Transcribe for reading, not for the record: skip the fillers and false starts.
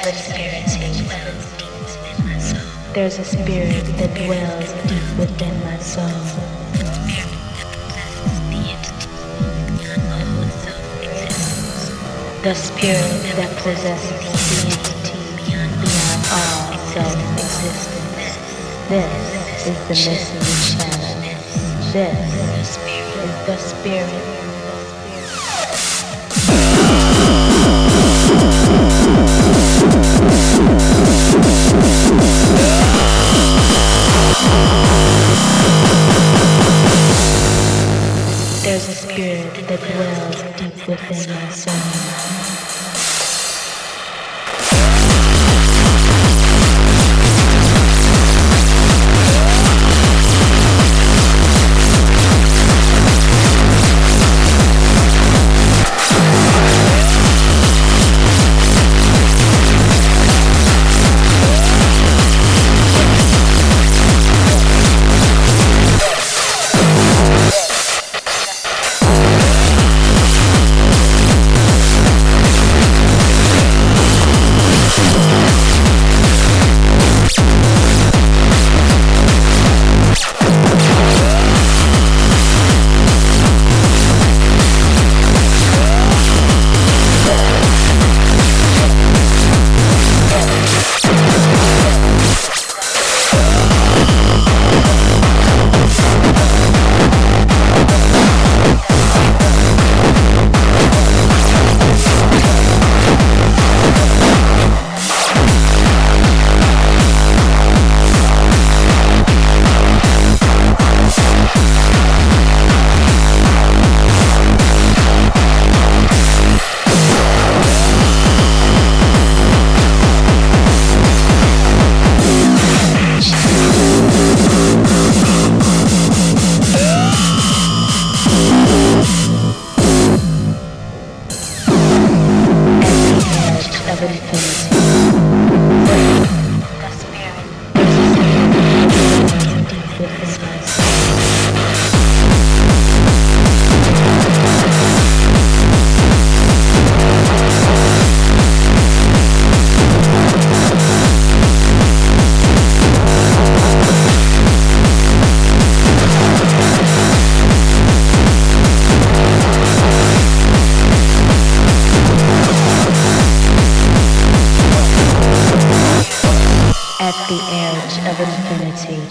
infinity. There's a spirit that dwells deep within my soul. The spirit that possesses the entity beyond all self-existence. This is the missing channel. This is the spirit. There's a spirit that dwells deep within my soul. At the edge of infinity.